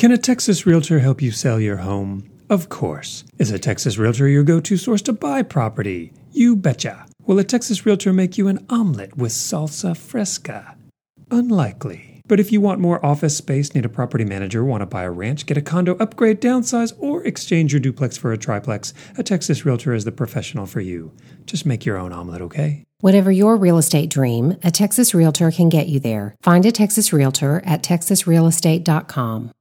Can a Texas Realtor help you sell your home? Of course. Is a Texas Realtor your go-to source to buy property? You betcha. Will a Texas Realtor make you an omelet with salsa fresca? Unlikely. But if you want more office space, need a property manager, want to buy a ranch, get a condo, upgrade, downsize, or exchange your duplex for a triplex, a Texas Realtor is the professional for you. Just make your own omelet, okay? Whatever your real estate dream, a Texas Realtor can get you there. Find a Texas Realtor at texasrealestate.com.